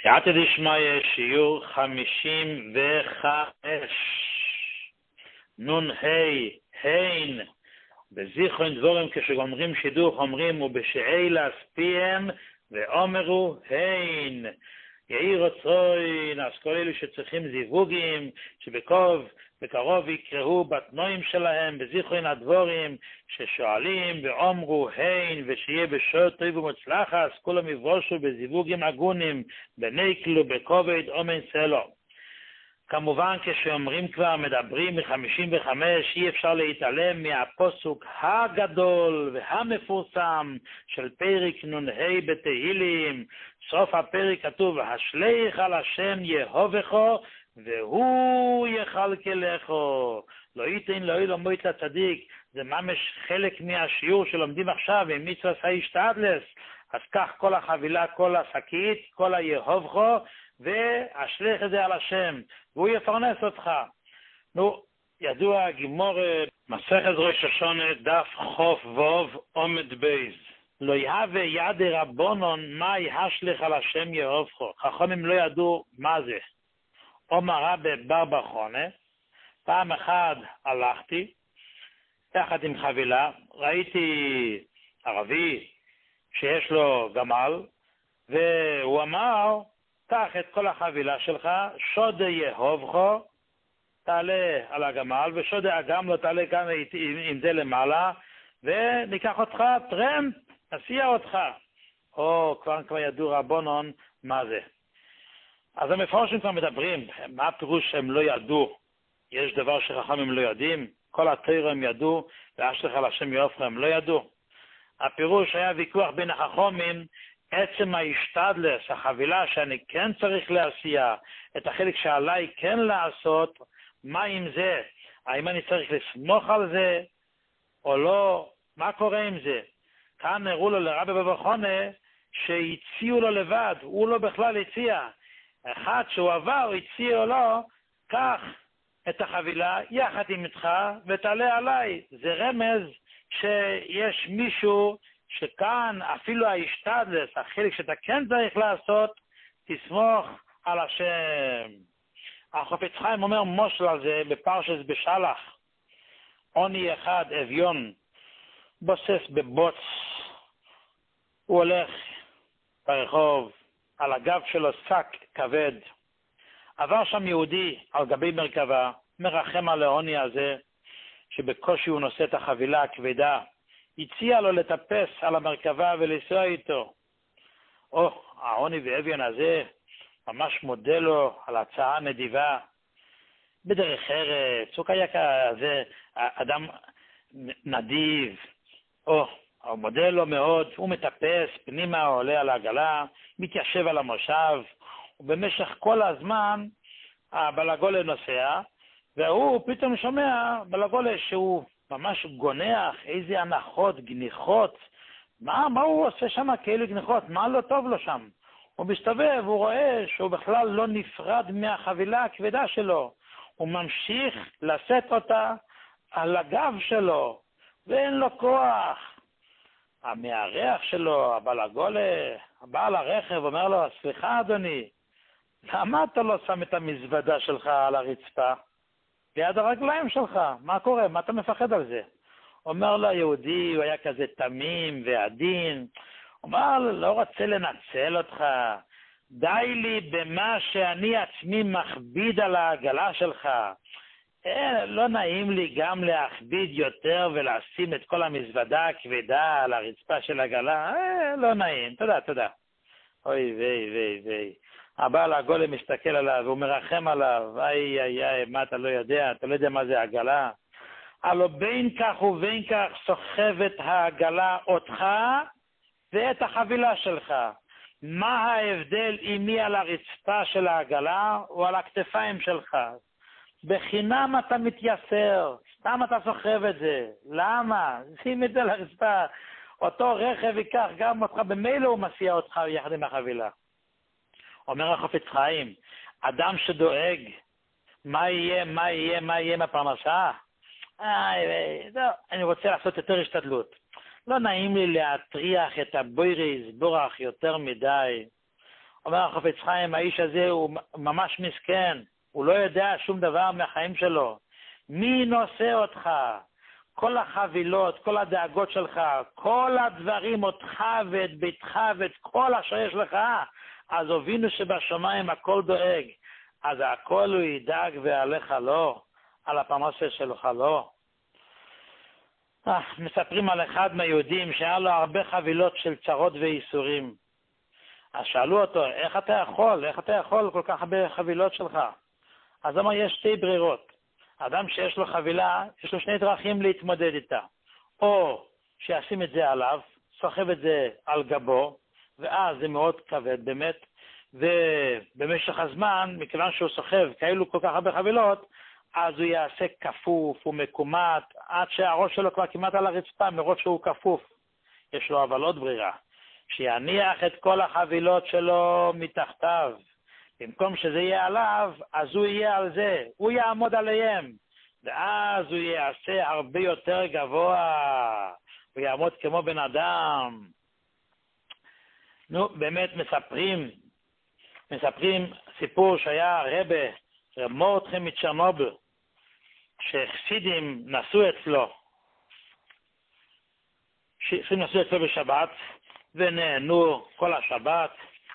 סייעתא דשמיא, שיעור 55. נון הין. בזיכרון דבורים כשגומרים שידוך אומרים ובשאלה ספיהם ואומרו הין. יהי רצון, אז כל אלו שצריכים זיווגים, שבקרוב יקראו בתנועים שלהם בזיכרון הדבורים, ששואלים ואומרו הין, ושיהיה בשעות טוב ומוצלח, אז כולם יבושו בזיווגים הגונים, בנקלו, בכובד, אומן סלו. כמובן כשאומרים כבר מדברים מ-55, אי אפשר להתעלם מהפסוק הגדול והמפורסם של פרק נ"ה בתהילים. סוף הפרק כתוב, השליך על השם יהובך והוא יכלכלך. לא ייתן לאילום מות לצדיק. זה ממש חלק מהשיעור שלומדים עכשיו עם מצוות ההשתדלות. אז כך כל החבילה, כל השקית, כל היהובך, והשליך את זה על השם, והוא יפרנס אותך. נו, ידוע גימור מסכת ראש השונה, דף חוף ווב עומד בייז. לא יהווה יד רבונון מה ישליך על השם יהובך. חכמים לא ידעו מה זה. אומר רבי בר בר חונה, פעם אחת הלכתי, יחד עם חבילה, ראיתי ערבי שיש לו גמל, והוא אמר, קח את כל החבילה שלך, שודה יהובך, תעלה על הגמל, ושודה אגם לא תעלה גם עם זה למעלה, וניקח אותך טרמפ, נסיע אותך. או כבר ידעו רבונון מה זה. אז המפורשים כבר מדברים, מה הפירוש שהם לא ידעו? יש דבר שחכמים לא יודעים, כל התורה הם ידעו, והשליך על השם יהובך הם לא ידעו. הפירוש היה ויכוח בין החכמים, עצם ההשתדלות, החבילה שאני כן צריך להסיע, את החלק שעליי כן לעשות, מה עם זה? האם אני צריך לסמוך על זה או לא? מה קורה עם זה? כאן הראו לו לרבי בר בר חונה שהציעו לו לבד, הוא לא בכלל הציע. אחד שהוא עבר הציע לו, קח את החבילה יחד עם איתך ותעלה עליי. זה רמז שיש מישהו שכאן אפילו ההשתדלות, החלק שאתה כן צריך לעשות, תסמוך על השם. החפץ חיים אומר מושל על זה בפרשת בשלח. עוני אחד אביון בוסס בבוץ, הוא הולך ברחוב, על הגב שלו שק כבד. עבר שם יהודי על גבי מרכבה, מרחם על העוני הזה, שבקושי הוא נושא את החבילה הכבדה, הציע לו לטפס על המרכבה ולנסוע איתו. העוני ואביון הזה ממש מודה לו על הצעה נדיבה. בדרך ארץ, הוא היה כזה אדם נדיב. הוא מודה לו מאוד, הוא מטפס פנימה, עולה על העגלה, מתיישב על המושב, ובמשך כל הזמן הבלגולה נוסע, והוא פתאום שומע בלגולה שהוא ממש גונח, איזה הנחות, גניחות. מה הוא עושה שם כאלה גניחות? מה לא טוב לו שם? הוא מסתובב, הוא רואה שהוא בכלל לא נפרד מהחבילה הכבדה שלו. הוא ממשיך לשאת אותה על הגב שלו, ואין לו כוח. המארח שלו, הבלגולה, הבעל הרכב, אומר לו, סליחה אדוני, למה אתה לא שם את המזוודה שלך על הרצפה? ליד הרגליים שלך, מה קורה? מה אתה מפחד על זה? אומר לו היהודי, הוא היה כזה תמים ועדין, אומר לו, לא רוצה לנצל אותך, די לי במה שאני עצמי מכביד על העגלה שלך. לא נעים לי גם להכביד יותר ולשים את כל המזוודה הכבדה על הרצפה של העגלה, לא נעים, תודה. אוי ויי. הבעל הגולם מסתכל עליו, הוא מרחם עליו, איי, מה אתה לא יודע מה זה עגלה? הלא בין כך ובין כך סוחבת העגלה אותך ואת החבילה שלך. מה ההבדל אם היא על הרצפה של העגלה או על הכתפיים שלך? בחינם אתה מתייסר, סתם אתה סוחב את זה. למה? שים את זה על הרצפה. אותו רכב ייקח גם אותך, במילא הוא מסיע אותך יחד עם החבילה. אומר החפץ חיים, אדם שדואג, מה יהיה מהפרנסה? אני רוצה לעשות יותר השתדלות. לא נעים לי להטריח את הבוירי זבורך יותר מדי. אומר החפץ חיים, האיש הזה הוא ממש מסכן, הוא לא יודע שום דבר מהחיים שלו. מי נושא אותך? כל החבילות, כל הדאגות שלך, כל הדברים, אותך ואת ביתך ואת כל אשר יש לך, אז הובינו שבשמיים הכל דואג. אז הכל הוא ידאג ועליך לא, על הפרנסה שלך לא. מספרים על אחד מהיהודים שהיה לו הרבה חבילות של צרות ואיסורים. אז שאלו אותו, איך אתה יכול כל כך הרבה חבילות שלך? אז אמר, יש שתי ברירות. אדם שיש לו חבילה, יש לו שני דרכים להתמודד איתה. או שישים את זה עליו, סוחב את זה על גבו, ואז זה מאוד כבד באמת, ובמשך הזמן, מכיוון שהוא סוחב כאילו כל כך הרבה חבילות, אז הוא יעשה כפוף ומקומט, עד שהראש שלו כבר כמעט על הרצפה, מרוב שהוא כפוף. יש לו אבל עוד ברירה, שיניח את כל החבילות שלו מתחתיו. במקום שזה יהיה עליו, אז הוא יהיה על זה, הוא יעמוד עליהם, ואז הוא יעשה הרבה יותר גבוה, הוא יעמוד כמו בן אדם. באמת מספרים סיפור שהיה רב מורדכי מצ'רנוביל, שחסידים נסעו אצלו בשבת, ונהנו כל השבת.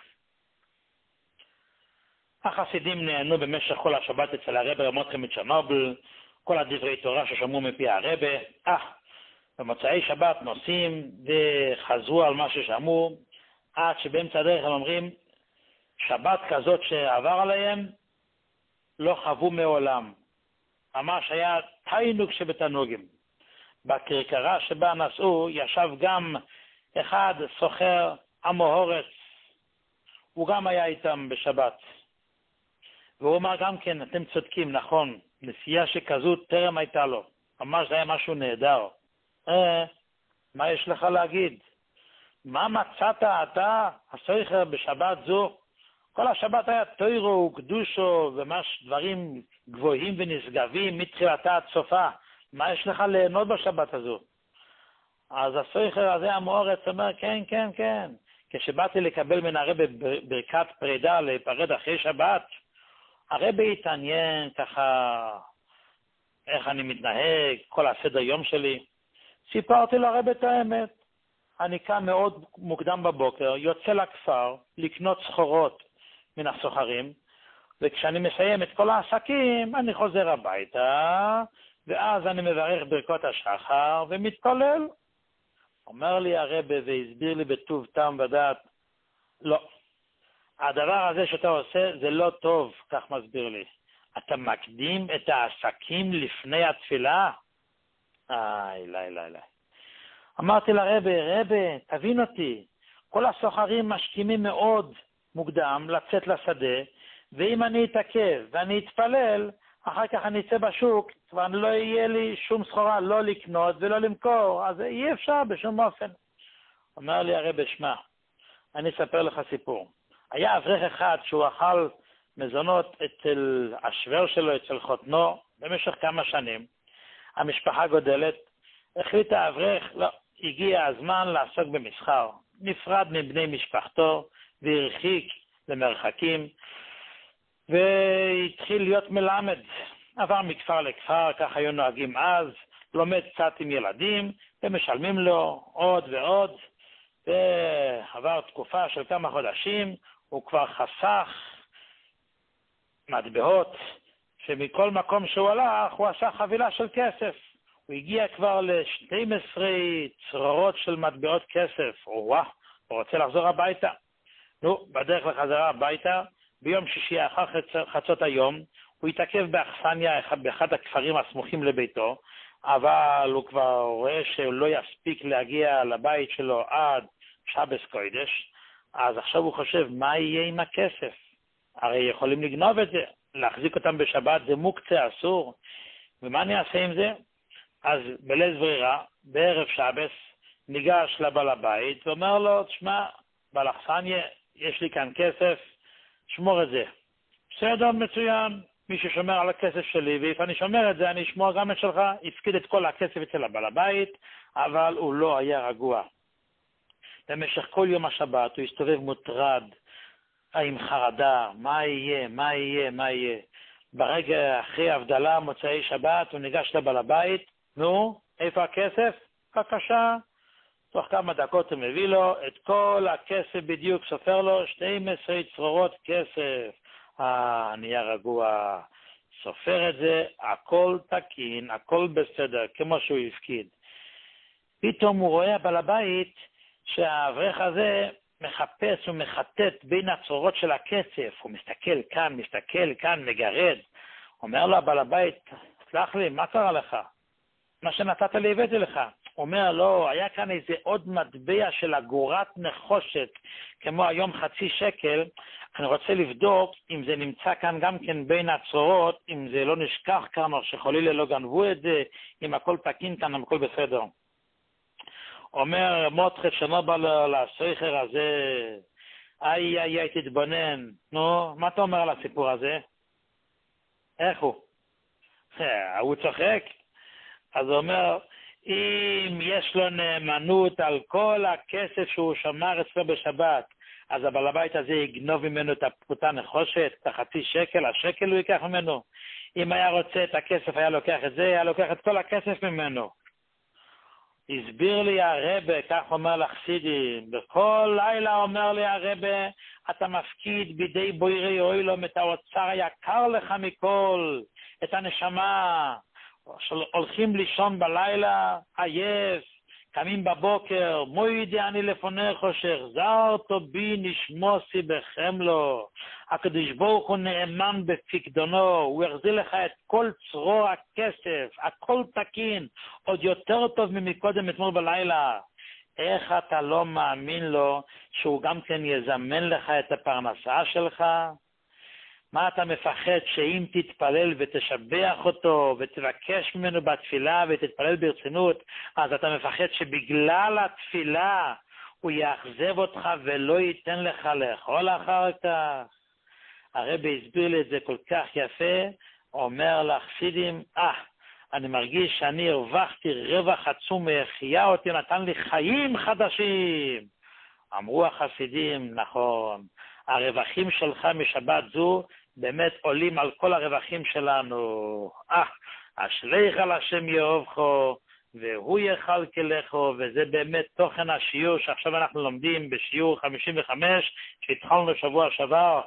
החסידים נהנו במשך כל השבת אצל הרב מורדכי מצ'רנוביל, כל הדברי תורה ששמעו מפי הרב. במוצאי שבת נוסעים וחזרו על מה ששמעו, עד שבאמצע הדרך הם אומרים, שבת כזאת שעבר עליהם לא חוו מעולם. ממש היה תיינוג שבתנוגים. בקרקרה שבה נסעו ישב גם אחד סוחר המוהורץ, הוא גם היה איתם בשבת. והוא אמר גם כן, אתם צודקים, נכון, נסיעה שכזו טרם הייתה לו. ממש זה היה משהו נהדר. מה יש לך להגיד? מה מצאת אתה, הסוחר, בשבת זו? כל השבת היה תוירו וקדושו ומש דברים גבוהים ונשגבים מתחילתה עד סופה. מה יש לך ליהנות בשבת הזו? אז הסוחר הזה המוארץ אומר, כן, כן, כן. כשבאתי לקבל מן הרב ברכת פרידה להיפרד אחרי שבת, הרב התעניין ככה איך אני מתנהג, כל הסדר יום שלי. סיפרתי לרב את האמת. אני קם מאוד מוקדם בבוקר, יוצא לכפר לקנות סחורות מן הסוחרים, וכשאני מסיים את כל העסקים, אני חוזר הביתה, ואז אני מברך ברכות השחר ומתפלל. אומר לי הרב והסביר לי בטוב טעם ודעת, לא, הדבר הזה שאתה עושה זה לא טוב, כך מסביר לי. אתה מקדים את העסקים לפני התפילה? לא. אמרתי לרב, תבין אותי, כל הסוחרים משכימים מאוד מוקדם לצאת לשדה, ואם אני אתעכב ואני אתפלל, אחר כך אני אצא בשוק, כבר לא יהיה לי שום סחורה לא לקנות ולא למכור, אז אי אפשר בשום אופן. אומר לי הרב, שמע, אני אספר לך סיפור. היה אברך אחד שהוא אכל מזונות אצל השוור שלו, אצל חותנו, במשך כמה שנים. המשפחה גודלת, החליט האברך, לא, הגיע הזמן לעסוק במסחר. נפרד מבני משפחתו והרחיק למרחקים, והתחיל להיות מלמד. עבר מכפר לכפר, כך היו נוהגים אז, לומד קצת עם ילדים, ומשלמים לו עוד ועוד, ועבר תקופה של כמה חודשים, הוא כבר חסך מטבעות, שמכל מקום שהוא הלך, הוא עשה חבילה של כסף. הוא הגיע כבר ל-12 צרורות של מטבעות כסף. הוא רוצה לחזור הביתה. בדרך לחזרה הביתה, ביום שישי אחר חצות היום, הוא התעכב באכסניה באחד הכפרים הסמוכים לביתו, אבל הוא כבר רואה שהוא לא יספיק להגיע לבית שלו עד שבס קודש, אז עכשיו הוא חושב, מה יהיה עם הכסף? הרי יכולים לגנוב את זה, להחזיק אותם בשבת זה מוקצה, אסור. ומה אני אעשה עם זה? אז בלית ברירה, בערב שבס, ניגש לבעל הבית ואומר לו, תשמע, באכסניה יש לי כאן כסף, שמור את זה. בסדר, מצוין, מי ששומר על הכסף שלי, ואיפה אני שומר את זה, אני אשמור גם את שלך. הפקיד את כל הכסף אצל הבעל הבית, אבל הוא לא היה רגוע. במשך כל יום השבת הוא הסתובב מוטרד, עם חרדה, מה יהיה. ברגע אחרי הבדלה, מוצאי שבת, הוא ניגש לבעל הבית, נו, איפה הכסף? בבקשה. תוך כמה דקות הוא מביא לו את כל הכסף בדיוק, סופר לו 12 צרורות כסף. נהיה רגוע, סופר את זה, הכל תקין, הכל בסדר, כמו שהוא הפקיד. פתאום הוא רואה בעל הבית שהאברך הזה מחפש ומחטט בין הצרורות של הכסף. הוא מסתכל כאן, מגרד. אומר לו בעל הבית, סלח לי, מה קרה לך? מה שנתת לי הבאתי לך. אומר לו, היה כאן איזה עוד מטבע של אגורת נחושת, כמו היום 0.5 שקל. אני רוצה לבדוק אם זה נמצא כאן גם כן בין הצרורות, אם זה לא נשכח כאן, או שחלילה לא גנבו את זה, אם הכל תקין כאן, אם הכל בסדר. אומר מותחת שנו בא לסוחר הזה, איי, תתבונן. נו, מה אתה אומר על הסיפור הזה? איך הוא? הוא צוחק. אז הוא אומר, אם יש לו נאמנות על כל הכסף שהוא שמר אצלו בשבת, אז הבעל הבית הזה יגנוב ממנו את הפרוטה נחושת, את 0.5 שקל, השקל הוא ייקח ממנו. אם היה רוצה את הכסף, היה לוקח את זה, היה לוקח את כל הכסף ממנו. הסביר לי הרבה, כך אומר לחסידים, בכל לילה אומר לי הרבה, אתה מפקיד בידי בוירי אוילום את האוצר היקר לך מכל, את הנשמה. הולכים לישון בלילה, עייף, קמים בבוקר, מוידי אני לפונך שהחזרת בי נשמוסי בחמלו. הקדוש ברוך הוא נאמן בפקדונו, הוא יחזיר לך את כל צרור הכסף, הכל תקין, עוד יותר טוב ממקודם אתמול בלילה. איך אתה לא מאמין לו שהוא גם כן יזמן לך את הפרנסה שלך? מה אתה מפחד שאם תתפלל ותשבח אותו ותבקש ממנו בתפילה ותתפלל ברצינות, אז אתה מפחד שבגלל התפילה הוא יאכזב אותך ולא ייתן לך לאכול אחר כך? הרבי הסביר לי את זה כל כך יפה, אומר לחסידים, אני מרגיש שאני הרווחתי רווח עצום, החיה אותי, נתן לי חיים חדשים. אמרו החסידים, נכון, הרווחים שלך משבת זו באמת עולים על כל הרווחים שלנו. אשריך על השם יאהבך והוא יכלכלך, וזה באמת תוכן השיעור שעכשיו אנחנו לומדים בשיעור 55 שהתחלנו שבוע שעבר.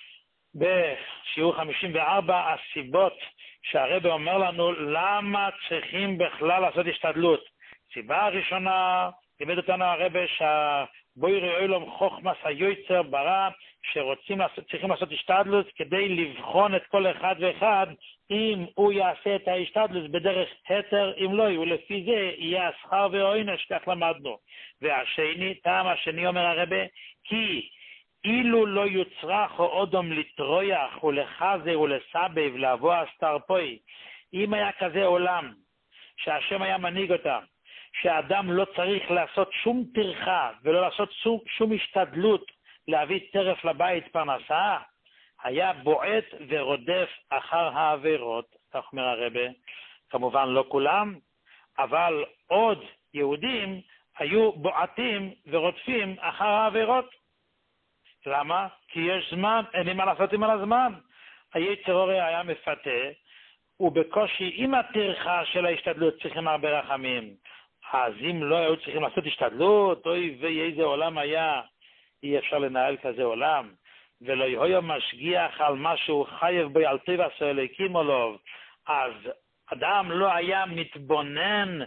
בשיעור 54 הסיבות שהרבי אומר לנו למה צריכים בכלל לעשות השתדלות. סיבה הראשונה, לימד אותנו הרבי בוירי אוילום חוכמס היוצר ברא, צריכים לעשות השתדלות כדי לבחון את כל אחד ואחד, אם הוא יעשה את ההשתדלות בדרך היתר, אם לא, ולפי זה יהיה השכר והעונש, כך למדנו. והשני, טעם השני אומר הרבי, כי אילו לא יוצרח או אודום לטרויח ולחזה ולסבב לבוא אסתרפוי, אם היה כזה עולם שהשם היה מנהיג אותם, שאדם לא צריך לעשות שום טרחה ולא לעשות שום השתדלות להביא טרף לבית פרנסה, היה בועט ורודף אחר העבירות, כך אומר הרבי. כמובן לא כולם, אבל עוד יהודים היו בועטים ורודפים אחר העבירות. למה? כי יש זמן, אין לי מה לעשות עם הזמן. היצר הרי היה מפתה, ובקושי עם הטרחה של ההשתדלות צריכים הרבה רחמים. אז אם לא היו צריכים לעשות השתדלות, אוי ואיזה עולם היה, אי אפשר לנהל כזה עולם, ולא יהיה משגיח על משהו חייב בו על טבע סוליקים עליו, אז אדם לא היה מתבונן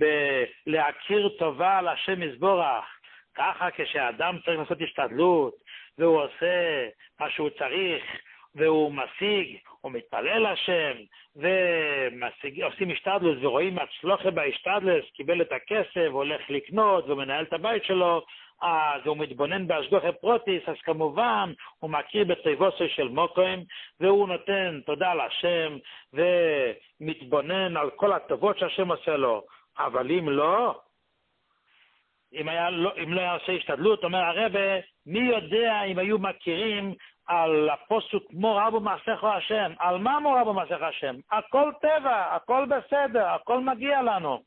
בלהכיר טובה על השם יזבורך. ככה כשאדם צריך לעשות השתדלות, והוא עושה מה שהוא צריך, והוא משיג, הוא מתפלל השם, ועושים השתדלות, ורואים הצלוחה בהשתדלות, קיבל את הכסף, הולך לקנות, ומנהל את הבית שלו, אז הוא מתבונן בהשגחה פרוטיס, אז כמובן הוא מכיר בטבעו של מוקוים, והוא נותן תודה להשם, ומתבונן על כל הטובות שהשם עושה לו. אבל אם לא, אם לא היה עושה השתדלות, אומר הרבי, מי יודע אם היו מכירים על הפוסוק מור רבו מעשיך השם? על מה מור רבו מעשיך השם? הכל טבע, הכל בסדר, הכל מגיע לנו.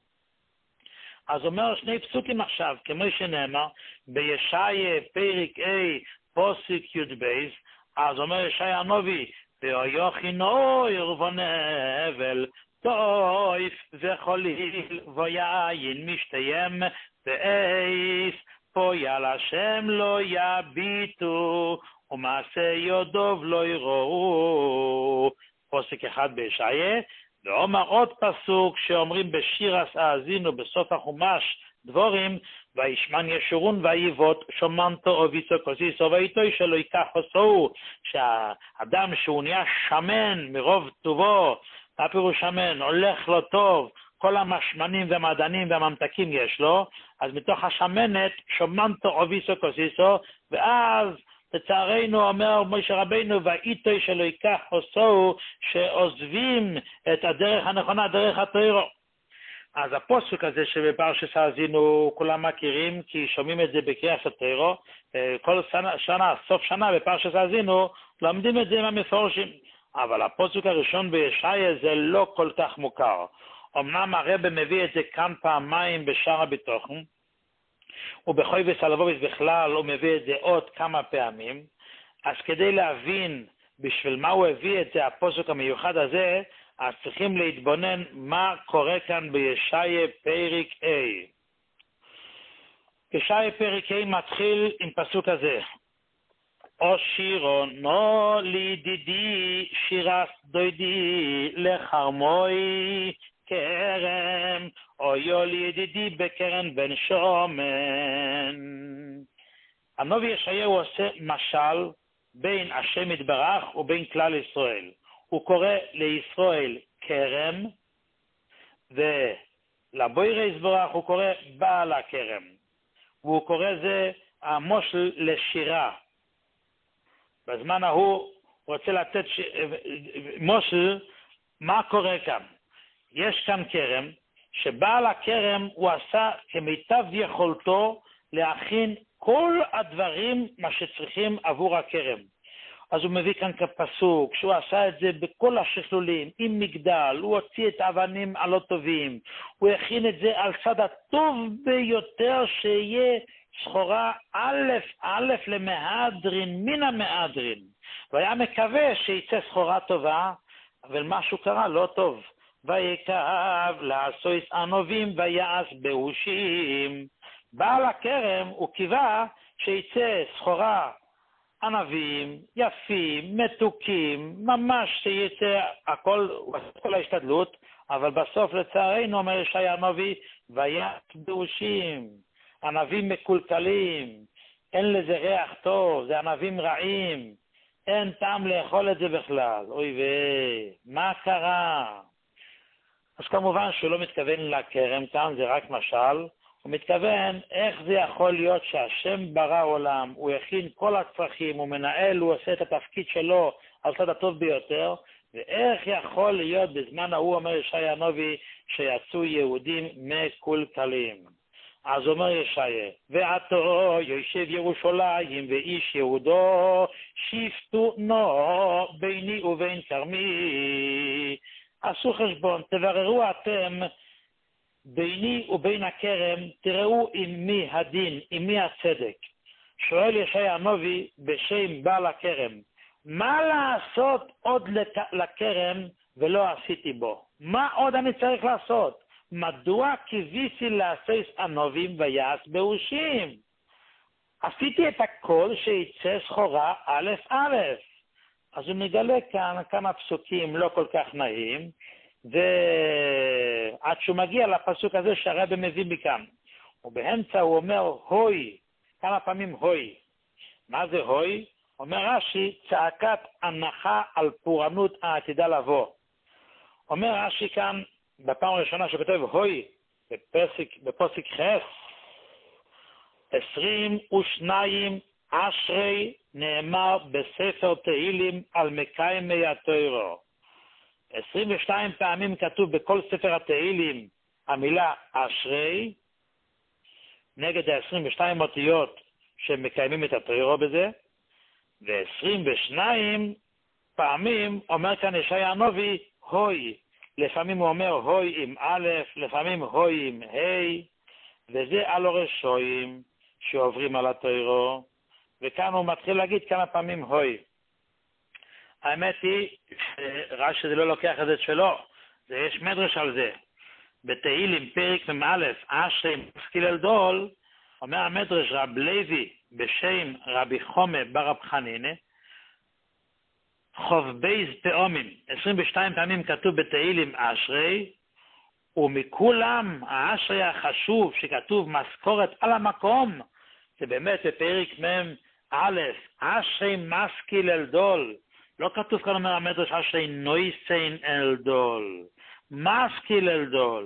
אז אומר שני פסוקים עכשיו, כמו שנאמר, בישעיה פרק A, פוסיק י' בייס, אז אומר ישעיה הנביא, ויוכין אויר ונבל, טויף וחוליל ויין משתיים ואיס, פויל השם לא יביטו, ומעשה יודוב לא יראו. פוסק אחד בישעיה, ואומר עוד פסוק שאומרים בשירס האזינו בסוף החומש דבורים, וישמן ישורון ויבוט שומנתו אוביצו כוסיסו ואיתו שלא ייקח עשו, שהאדם שהוא נהיה שמן מרוב טובו, מה פירוש שמן? הולך לו טוב, כל המשמנים והמעדנים והממתקים יש לו, אז מתוך השמנת שומנתו אוביצו כוסיסו, ואז לצערנו אומר משה רבינו ואיתו שלא ייקח עשו, שעוזבים את הדרך הנכונה, דרך התורה. אז הפסוק הזה שבפרשת האזינו כולם מכירים, כי שומעים את זה בקריאת התורה, כל שנה, סוף שנה בפרשת האזינו, לומדים את זה עם המפורשים. אבל הפסוק הראשון בישעיה זה לא כל כך מוכר. אמנם הרב מביא את זה כאן פעמיים בשער הביטחון, ובחויבס הלבוביס בכלל הוא מביא את זה עוד כמה פעמים, אז כדי להבין בשביל מה הוא הביא את זה, הפסוק המיוחד הזה, אז צריכים להתבונן מה קורה כאן בישעיה פרק A. ישעיה פרק A מתחיל עם פסוק הזה. או שירו נו לידידי שירס דוידי לחרמוי כרם, או יול ידידי בקרן בן שומן. הנביא ישעיה הוא עושה משל בין השם יתברך ובין כלל ישראל. הוא קורא לישראל כרם, ולבוירי יתברך הוא קורא בעל הכרם. והוא קורא זה המושל לשירה. בזמן ההוא רוצה לתת מושל, מה קורה כאן? יש כאן כרם, שבעל הכרם הוא עשה כמיטב יכולתו להכין כל הדברים מה שצריכים עבור הכרם. אז הוא מביא כאן כפסוק, שהוא עשה את זה בכל השכלולים, עם מגדל, הוא הוציא את האבנים הלא טובים, הוא הכין את זה על צד הטוב ביותר, שיהיה סחורה א' למהדרין, מן המהדרין. והיה מקווה שיצא סחורה טובה, אבל משהו קרה לא טוב. ויקב לעשויס ענובים ויעש באושים. בעל הכרם הוא קיווה שיצא סחורה ענבים, יפים, מתוקים, ממש שיצא כל ההשתדלות, אבל בסוף לצערנו אומר ישעיה הנביא, ויעש באושים, ענבים מקולקלים, אין לזה ריח טוב, זה ענבים רעים, אין טעם לאכול את זה בכלל. אוי מה קרה? אז כמובן שהוא לא מתכוון לכרם כאן, זה רק משל. הוא מתכוון איך זה יכול להיות שהשם ברא עולם, הוא הכין כל הצרכים, הוא מנהל, הוא עושה את התפקיד שלו על צד הטוב ביותר, ואיך יכול להיות בזמן ההוא, אומר ישעיה הנביא, שיצאו יהודים מקולקלים. אז אומר ישעיה, ועתו יושב ירושלים ואיש יהודו, שפטו נו ביני ובין כרמי. עשו חשבון, תבררו אתם ביני ובין הכרם, תראו עם מי הדין, עם מי הצדק. שואל ישעיה הנביא בשם בעל הכרם, מה לעשות עוד לכרם ולא עשיתי בו? מה עוד אני צריך לעשות? מדוע קיוויתי לעשות ענבים ויעש באושים? עשיתי את הכל שיצא סחורה א'. אז הוא מגלה כאן כמה פסוקים לא כל כך נעים, ועד שהוא מגיע לפסוק הזה שהרב מביא מכאן. ובאמצע הוא אומר הוי, כמה פעמים הוי. מה זה הוי? אומר רש"י, צעקת הנחה על פורענות העתידה לבוא. אומר רש"י כאן, בפעם הראשונה שכותב הוי, בפסוק חס, 22 אשרי נאמר בספר תהילים על מקיימי התורה. 22 פעמים כתוב בכל ספר התהילים המילה אשרי, נגד ה-22 אותיות שמקיימים את התורה בזה, ו-22 פעמים אומר כאן ישעיה הנביא הוי. לפעמים הוא אומר הוי עם א', לפעמים הוי עם ה', וזה על הרשעים שעוברים על התורה, וכאן הוא מתחיל להגיד כמה פעמים הוי. האמת היא, רש"י זה לא לוקח את זה שלו, יש מדרש על זה. בתהילים פרק מ"א, אשרי משכיל אלדול, אומר המדרש רב לוי בשם רבי חומה ברב חנינא, חוב בייז פעמים, 22 פעמים כתוב בתהילים אשרי, ומכולם האשרי החשוב שכתוב משכורת על המקום, זה באמת בפרק מ"א, אשרי משכיל אלדול, לא כתוב כאן אומר המדרש אשרי נויסיין אלדול, משכיל אלדול,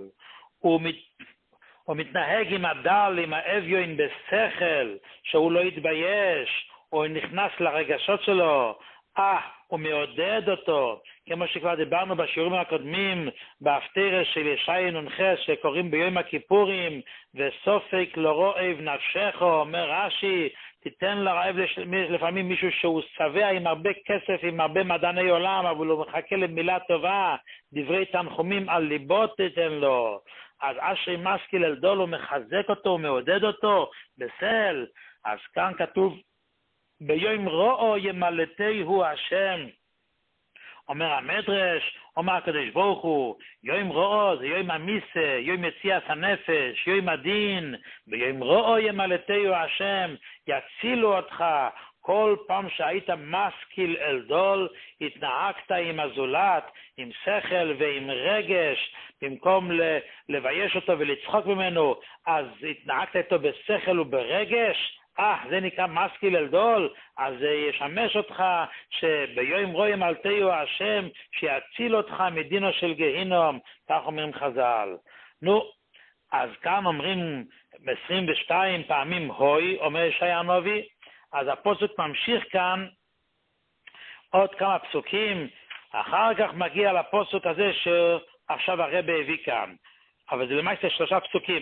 הוא מתנהג עם הדל, עם האביון בשכל, שהוא לא יתבייש, הוא נכנס לרגשות שלו, הוא מעודד אותו, כמו שכבר דיברנו בשיעורים הקודמים, בהפטרה של ישעיה נ"ח שקוראים ביום הכיפורים, וסופק לא רועב נפשך, אומר רש"י, תיתן לרעב לפעמים מישהו שהוא שבע עם הרבה כסף, עם הרבה מדעני עולם, אבל הוא מחכה למילה טובה, דברי תנחומים על ליבו תיתן לו. אז אשרי משכיל אלדול הוא מחזק אותו, הוא מעודד אותו, בסל. אז כאן כתוב, ביום רועו ימלטהו השם. אומר המדרש, אומר הקדוש ברוך הוא, יום רועו זה יום המיסה, יום מציאת הנפש, יום הדין, ביום רועו ימלטהו השם, יצילו אותך. כל פעם שהיית משכיל אלדול, התנהגת עם הזולת, עם שכל ועם רגש, במקום לבייש אותו ולצחוק ממנו, אז התנהגת איתו בשכל וברגש, זה נקרא משכיל אלדול, אז זה ישמש אותך שביום רועו ימלטהו השם, שיציל אותך מדינו של גהינום, כך אומרים חז"ל. אז כאן אומרים 22 פעמים הוי, אומר ישעיה הנביא, אז הפסוק ממשיך כאן עוד כמה פסוקים, אחר כך מגיע לפסוק הזה שעכשיו הרב הביא כאן, אבל זה למעשה 3 פסוקים.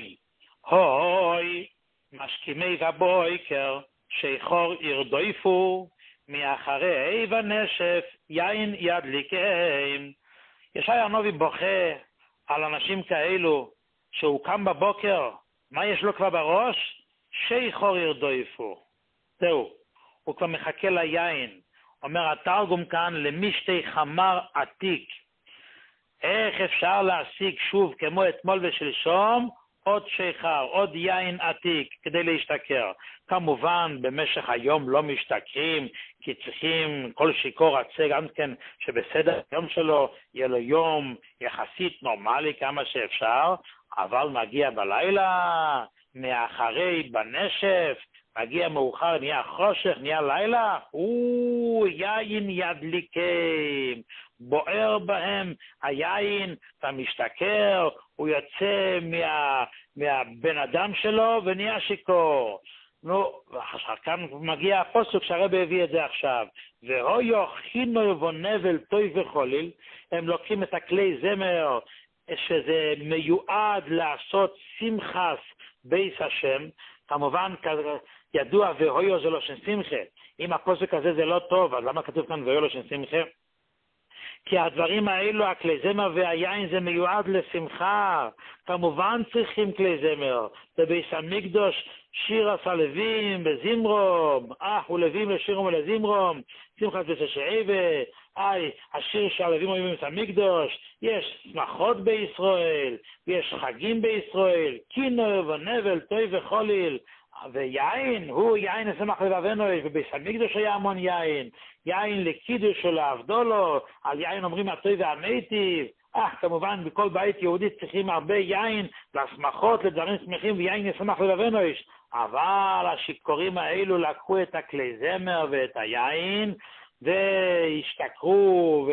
הוי, משכימי ובויקר, שיכור ירדויפו, מאחרי ונשף, יין ידליקם. ישעיה הנביא בוכה על אנשים כאלו, שהוא קם בבוקר, מה יש לו כבר בראש? שיכור ירדויפו. זהו, הוא כבר מחכה ליין. אומר התרגום כאן, למשתי חמר עתיק. איך אפשר להשיג שוב כמו אתמול ושלשום, עוד שיכר, עוד יין עתיק כדי להשתכר? כמובן במשך היום לא משתכרים, כי צריכים כל שיכור רצה גם כן שבסדר היום שלו יהיה לו יום יחסית נורמלי כמה שאפשר, אבל מגיע בלילה, מאחרי בנשף, מגיע מאוחר, נהיה חושך, נהיה לילה, יין ידליקם, בוער בהם היין, אתה משתכר, הוא יוצא מהבן אדם שלו ונהיה שיקור. כאן מגיע הפסוק שהרב הביא את זה עכשיו. והויו חינו ונבל טוי וחוליל, הם לוקחים את הכלי זמר, שזה מיועד לעשות שמחס בייס השם, כמובן ידוע והויו זה לא של שמחה. אם הפסוק הזה זה לא טוב, אז למה כתוב כאן והויו לא של שמחה? כי הדברים האלו, הכלי זמר והיין, זה מיועד לשמחה. כמובן צריכים כלי זמר. בביס המקדוש שיר הסלווים בזמרום, ולווים לשירום ולזמרום, שמחת ושעבה, השיר שהלווים אומרים בביס המקדוש, יש שמחות בישראל, יש חגים בישראל, קינו ונבל, טוי וחוליל, ויין, הוא יין לשמח לבבנו, ובביס המקדוש היה המון יין, יין לקידוש ולעבדולו, על יין אומרים הטוי והמיטיב, כמובן בכל בית יהודי צריכים הרבה יין לשמחות, לדברים שמחים, ויין לשמח לבבנו, אבל השיכורים האלו לקחו את הכלי זמר ואת היין, והשתכרו,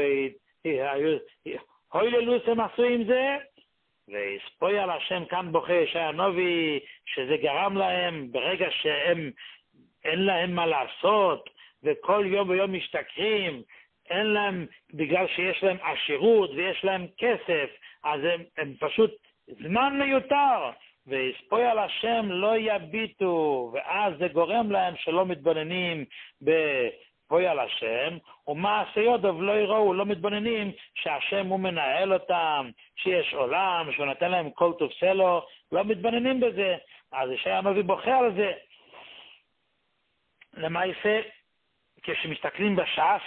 הויללוס הם עשו עם זה, והספוי על השם. כאן בוכה ישעיה הנביא שזה גרם להם, ברגע שהם אין להם מה לעשות וכל יום ויום משתכרים, אין להם, בגלל שיש להם עשירות ויש להם כסף, אז הם פשוט זמן מיותר, והספוי על השם לא יביטו, ואז זה גורם להם שלא מתבוננים פוי על השם, ומעשיות לא יראו, לא מתבוננים שהשם הוא מנהל אותם, שיש עולם, שהוא נתן להם כל טוב סלו, לא מתבוננים בזה. אז ישעיה הנביא בוכה על זה. למעשה, כשמסתכלים בש"ס,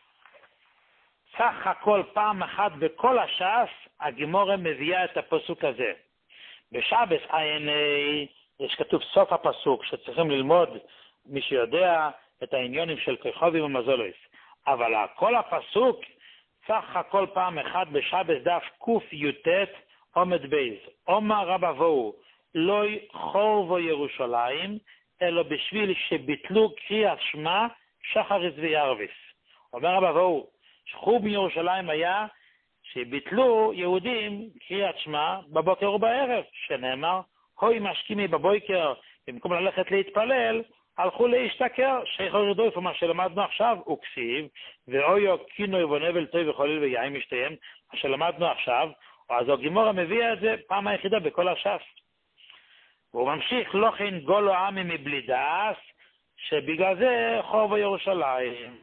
סך הכל פעם אחת בכל הש"ס, הגימורה מביאה את הפסוק הזה. בשבס ע"ה יש כתוב סוף הפסוק, שצריכים ללמוד, מי שיודע, את העניונים של כוכבים ומזולויס. אבל כל הפסוק, סך הכל פעם אחת בשבס דף קי"ט עומד בייז. אומר רב אבוהו, לא חורבו ירושלים, אלא בשביל שביטלו קריאת שמע שחריס וירביס. אומר רב אבוהו, שחרור מירושלים היה שביטלו יהודים קריאת שמע בבוקר ובערב, שנאמר, הוי משכימי בבוקר, במקום ללכת להתפלל, הלכו להשתכר, שייכו רדוף, מה שלמדנו עכשיו הוא כסיב, ואויו קינו ובונבל טוי וחוליל ויין משתיהם, מה שלמדנו עכשיו, אז הגימורה מביא את זה פעם היחידה בכל הש"ס. והוא ממשיך, לא כן גולו עמי מבלי דאס, שבגלל זה חורבו ירושלים.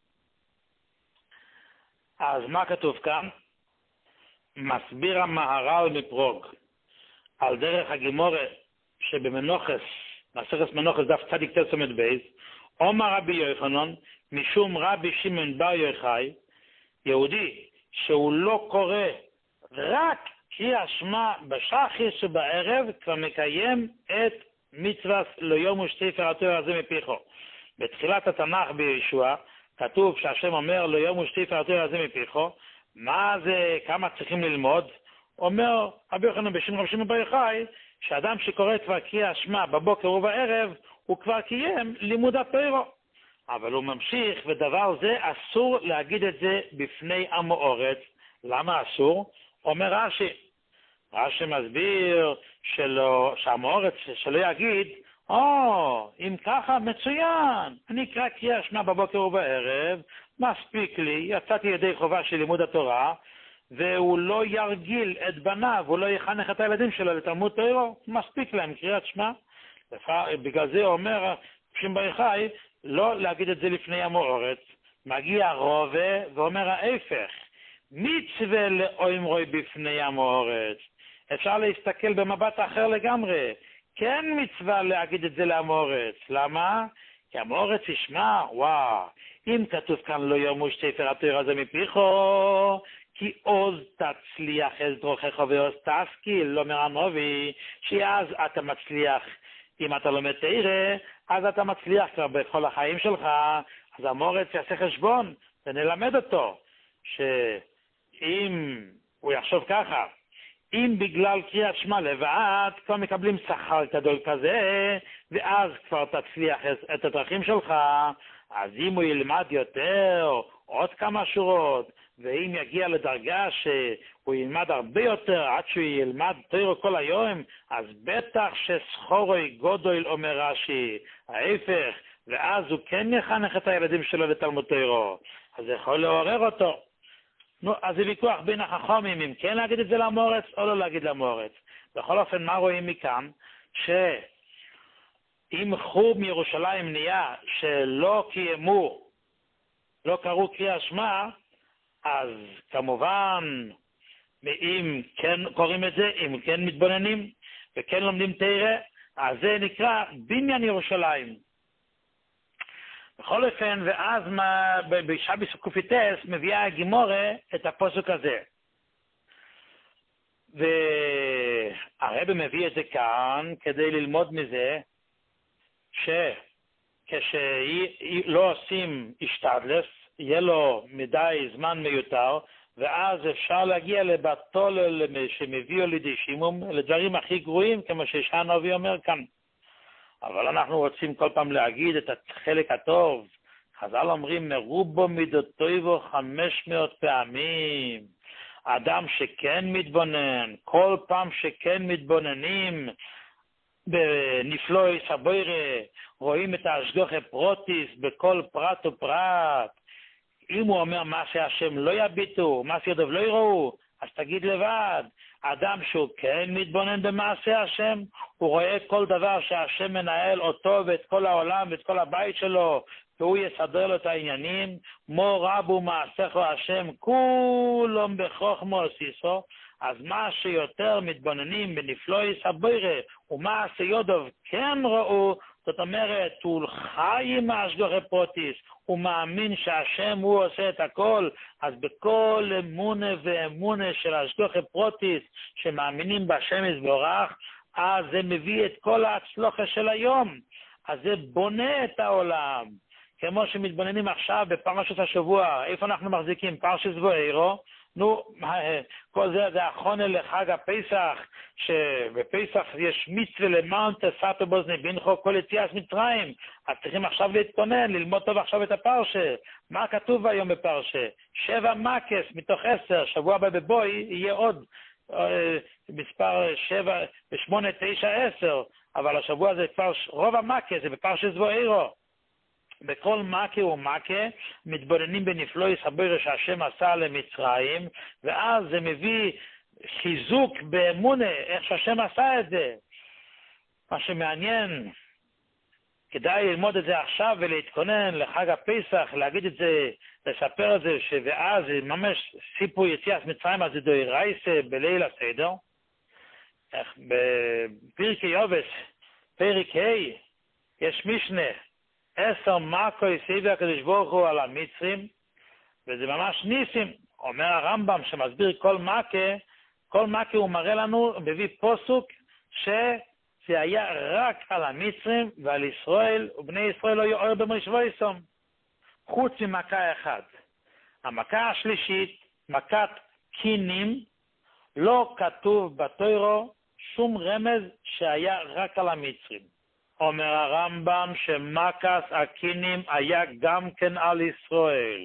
אז מה כתוב כאן? מסביר המהר"ל מפרוג, על דרך הגימורה שבמנוחס, מסכת מנוחס דף צדיק תסומת בייז, אומר רבי יוחנן, משום רבי שמעון בר יוחאי, יהודי שהוא לא קורא רק קריאת שמע בשחריס ובערב, כבר מקיים את מצוות לא יומו ספר התורה הזה מפיחו. בתחילת התנ"ך בישוע כתוב שהשם אומר לא יומו ספר התורה הזה מפיחו. מה זה, כמה צריכים ללמוד? אומר רבי יוחנן בשם רבי שמעון בר יוחאי, שאדם שקורא כבר קריאת שמע בבוקר ובערב, הוא כבר קיים לימוד התורה. אבל הוא ממשיך, ודבר זה אסור להגיד את זה בפני עם הארץ. למה אסור? אומר רש"י מסביר שעם הארץ שלא יגיד, אם ככה מצוין, אני אקרא קריאת שמע בבוקר ובערב, מספיק לי, יצאתי ידי חובה של לימוד התורה, והוא לא ירגיל את בניו, הוא לא יחנך את הילדים שלו לתלמוד תורה, מספיק להם קריאת שמע. בגלל זה אומר בשם בר יוחאי, לא להגיד את זה לפני עם הארץ. מגיע רובה ואומר ההפך, מצווה לאומרוי בפני עם הארץ. אפשר להסתכל במבט אחר לגמרי. כן מצווה להגיד את זה לעם הארץ. למה? כי עם הארץ ישמע, אם כתוב כאן לא יומו ספר התורה הזה מפיחו, כי עוז תצליח את דרכיך ועוז תשכיל, לא אומר הנביא, שאז אתה מצליח, אם אתה לומד תורה, אז אתה מצליח כבר בכל החיים שלך. אז עם הארץ יעשה חשבון ונלמד אותו, שאם הוא יחשוב ככה, אם בגלל קריאת שמע לבד כבר מקבלים שכר גדול כזה, ואז כבר תצליח את הדרכים שלך, אז אם הוא ילמד יותר, עוד כמה שורות, ואם יגיע לדרגה שהוא ילמד הרבה יותר, עד שהוא ילמד תורה כל היום, אז בטח ששכורוי גודל, אומר רש"י, ההפך, ואז הוא כן יחנך את הילדים שלו לתלמוד תורה, אז זה יכול לעורר אותו. אז זה ויכוח בין החכמים, אם כן להגיד את זה לעם הארץ או לא להגיד לעם הארץ. בכל אופן, מה רואים מכאן? שאם חורב מירושלים נהיה שלא קיימו, לא קראו קריאת שמע, אז כמובן, אם כן קוראים את זה, אם כן מתבוננים וכן לומדים תורה, אז זה נקרא בניין ירושלים. בכל אופן, ואז בשבס קי"ט מביאה הגימורה את הפסוק הזה. והרב מביא את זה כאן כדי ללמוד מזה שכשלא עושים השתדלס, יהיה לו מדי זמן מיותר, ואז אפשר להגיע לבטול שמביאו לידי שימום, לדברים הכי גרועים, כמו שהנביא אומר כאן. אבל אנחנו רוצים כל פעם להגיד את החלק הטוב. חז"ל אומרים, מרובו מידותיו 500 פעמים. אדם שכן מתבונן, כל פעם שכן מתבוננים בנפלאי סבוירה, רואים את ההשגחה פרוטיס בכל פרט ופרט. אם הוא אומר מה שהשם לא יביטו, מה שידוב לא יראו, אז תגיד לבד. אדם שהוא כן מתבונן במעשה השם, הוא רואה כל דבר שהשם מנהל אותו ואת כל העולם ואת כל הבית שלו, והוא יסדר לו את העניינים. מו רבו מעשיך השם, כולם בחוכמה עשיסו. אז מה שיותר מתבוננים בנפלאי סבוירה, ומה שיודוב כן ראו, זאת אומרת, הוא חי עם השגחה פרוטיס, הוא מאמין שהשם הוא עושה את הכל, אז בכל אמונה ואמונה של השגחה פרוטיס, שמאמינים בשם יתברך, אז זה מביא את כל ההצלחה של היום, אז זה בונה את העולם, כמו שמתבוננים עכשיו בפרשת השבוע, איפה אנחנו מחזיקים? פרשת ואירו, נו, כל זה החונה לחג הפסח, שבפסח יש מצווה למען תסתו באוזני בנכו כל יציאת מצרים, אז צריכים עכשיו להתכונן, ללמוד טוב עכשיו את הפרשה. מה כתוב היום בפרשה? 7 מקס מתוך 10, שבוע הבא בבוי יהיה עוד מספר 7, 8, 9, 10, אבל השבוע זה כבר רוב המקס, זה בפרשת ואירו. בכל מכה ומכה מתבוננים בנפלאי סבוירו שהשם עשה למצרים, ואז זה מביא חיזוק באמונה, איך שהשם עשה את זה. מה שמעניין, כדאי ללמוד את זה עכשיו ולהתכונן לחג הפסח, להגיד את זה, לספר את זה, ואז ממש סיפור יציאת מצרים, אז זה דאורייתא בליל הסדר. בפרקי יובש, פרק ה', יש משנה, 10 מכות הציווה הקדוש ברוך הוא על המצרים, וזה ממש ניסים. אומר הרמב"ם שמסביר כל מכה הוא מראה לנו, מביא פסוק שזה היה רק על המצרים ועל ישראל, ובני ישראל לא יאור במושבויסום, חוץ ממכה אחת. המכה השלישית, מכת קינים, לא כתוב בתורה שום רמז שהיה רק על המצרים. אומר הרמב"ם שמכת הקינים היה גם כן על ישראל.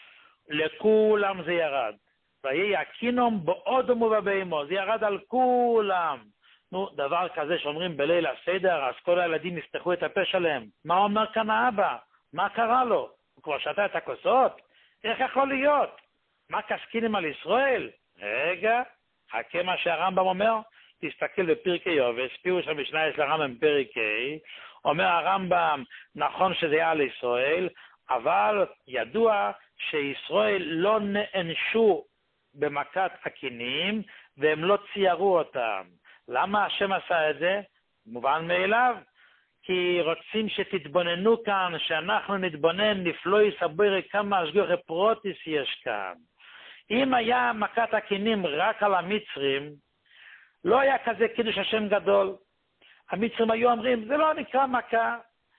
לכולם זה ירד. ויהי הקינום באודום ובבהמות. זה ירד על כולם. נו, דבר כזה שאומרים בליל הסדר, אז כל הילדים יפתחו את הפה שלהם. מה אומר כאן האבא? מה קרה לו? הוא כבר שתה את הכוסות? איך יכול להיות? מכת קינים על ישראל? רגע, חכה מה שהרמב"ם אומר. תסתכל בפרקי יובש, פירוש המשנה יש לרמב"ם פרק ה', אומר הרמב"ם, נכון שזה היה על ישראל, אבל ידוע שישראל לא נענשו במכת הקינים, והם לא ציירו אותם. למה השם עשה את זה? מובן מאליו, כי רוצים שתתבוננו כאן, שאנחנו נתבונן, נפלאי סבוירו כמה השגחה פרוטיס יש כאן. אם היה מכת הקינים רק על המצרים, לא היה כזה קידוש השם גדול. המצרים היו אומרים, זה לא נקרא מכה,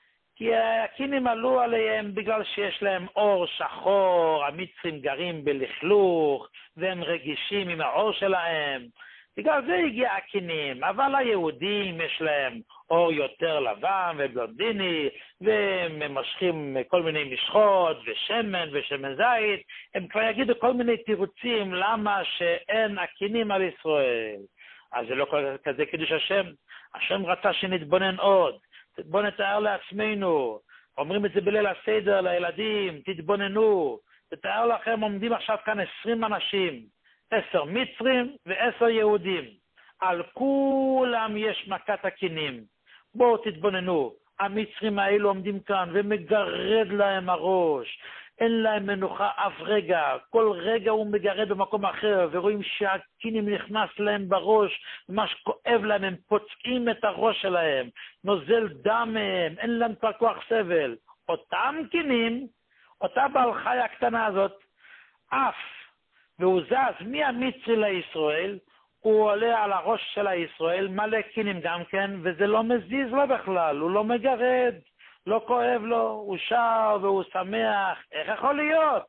כי הקינים עלו עליהם בגלל שיש להם אור שחור, המצרים גרים בלכלוך, והם רגישים עם האור שלהם. בגלל זה הגיע הקינים, אבל היהודים יש להם אור יותר לבן ובלונדיני, והם משכים כל מיני משחות ושמן ושמן זית, הם כבר יגידו כל מיני תירוצים למה שאין הקינים על ישראל. אז זה לא כזה קידוש השם. השם רצה שנתבונן עוד. בוא נתאר לעצמנו. אומרים את זה בליל הסדר לילדים, תתבוננו. תתאר לכם, עומדים עכשיו כאן 20 אנשים. 10 מצרים ו10 יהודים. על כולם יש מכת הקינים. בואו תתבוננו. המצרים האלו עומדים כאן ומגרד להם הראש. אין להם מנוחה אף רגע, כל רגע הוא מגרד במקום אחר, ורואים שהקינים נכנס להם בראש, ממש כואב להם, הם פוצעים את הראש שלהם, נוזל דם מהם, אין להם כבר כוח סבל. אותם קינים, אותה בעל חי הקטנה הזאת, אף, והוא זז מהמצרי לישראל, הוא עולה על הראש של הישראל, מלא קינים גם כן, וזה לא מזיז לו בכלל, הוא לא מגרד. לא כואב לו, הוא שר והוא שמח, איך יכול להיות?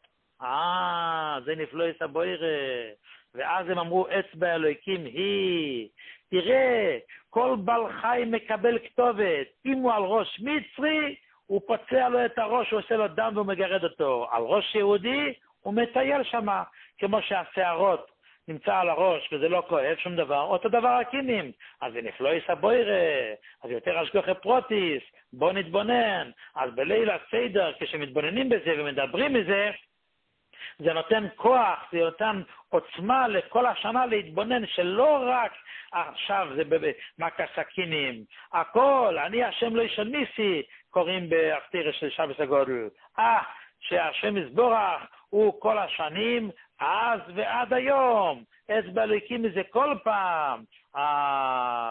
זה נפלאי סבוירו. ואז הם אמרו, אצבע אלוהיקים היא. תראה, כל בעל חי מקבל כתובת. אם הוא על ראש מצרי, הוא פוצע לו את הראש, הוא עושה לו דם והוא מגרד אותו. על ראש יהודי, הוא מטייל שם, כמו שהשערות נמצא על הראש וזה לא כואב שום דבר, אותו דבר הקינים. אז זה נפלאי סבוירו, אז יותר השגחה פרוטיס, בוא נתבונן. אז בליל הסדר, כשמתבוננים בזה ומדברים מזה, זה נותן כוח, זה נותן עוצמה לכל השנה להתבונן, שלא רק עכשיו זה במכת הקינים, הכל, אני השם לא ישניסי, קוראים בהפטרה של שבס הגודל. שהשם יתברך הוא כל השנים, אז ועד היום, אצבע אלוהיקים מזה כל פעם.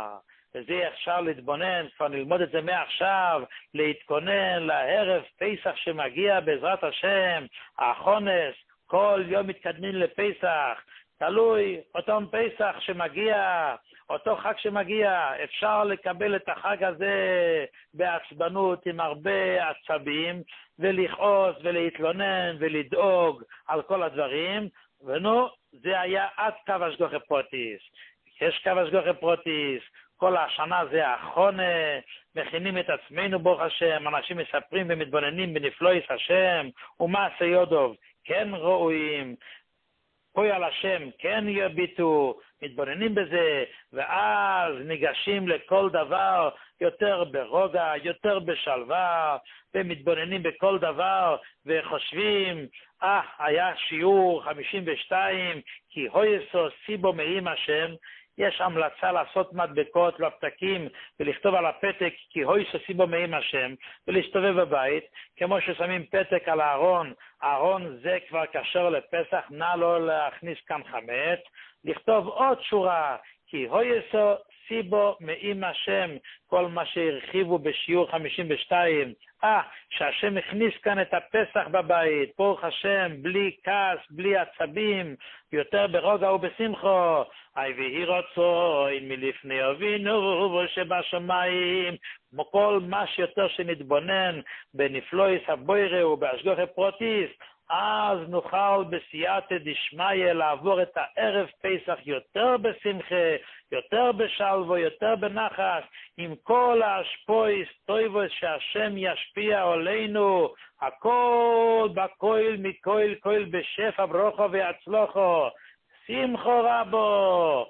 וזה אפשר להתבונן, כבר נלמוד את זה מעכשיו, להתכונן לערב פסח שמגיע בעזרת השם, החונס, כל יום מתקדמים לפסח, תלוי אותו פסח שמגיע, אותו חג שמגיע, אפשר לקבל את החג הזה בעצבנות עם הרבה עצבים, ולכעוס ולהתלונן ולדאוג על כל הדברים, ונו, זה היה עד קו השגחה פרוטיס. יש קו השגחה פרוטיס, כל השנה זה החונה, מכינים את עצמנו ברוך השם, אנשים מספרים ומתבוננים בנפלויס השם, ומעשה יודוב, כן ראויים, פוי על השם, כן יביטו, מתבוננים בזה, ואז ניגשים לכל דבר יותר ברוגע, יותר בשלווה, ומתבוננים בכל דבר, וחושבים, היה שיעור 52, כי הויסו סיבו מעם השם, יש המלצה לעשות מדבקות בפתקים ולכתוב על הפתק כי הויסו סיבו מעם השם ולהסתובב בבית, כמו ששמים פתק על הארון, הארון זה כבר קשר לפסח, נא לא להכניס כאן חמץ, לכתוב עוד שורה, כי הויסו סיבו מעם השם, כל מה שהרחיבו בשיעור 52, שהשם הכניס כאן את הפסח בבית, ברוך השם, בלי כעס, בלי עצבים, יותר ברוגע ובשמחו, ויהי רצון מלפני אבינו שבשמיים, כל מה שיותר שנתבונן בנפלויס הבוירה ובהשגחה פרוטיס, אז נוכל בסייעתא דשמיא לעבור את הערב פסח יותר בשמחה, יותר בשלווה, יותר בנחת, עם כל ההשפויס טויבוס שהשם ישפיע עלינו, הכל בכל מכל כל בשפע ברוכו והצלוחו, שמחו רבו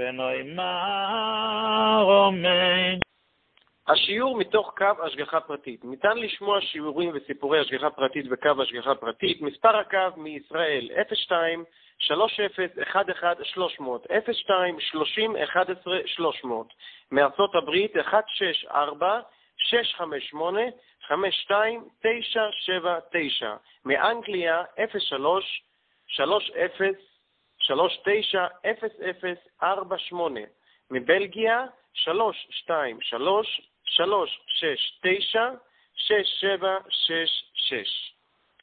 ונאמר אמן. השיעור מתוך קו השגחה פרטית. ניתן לשמוע שיעורים וסיפורי השגחה פרטית בקו השגחה פרטית. מספר הקו מישראל 02 30 11 300 02 30 11 300. מארצות הברית 164 658 52 979. מאנגליה 03 30 39 0048. מבלגיה 323 369 6766.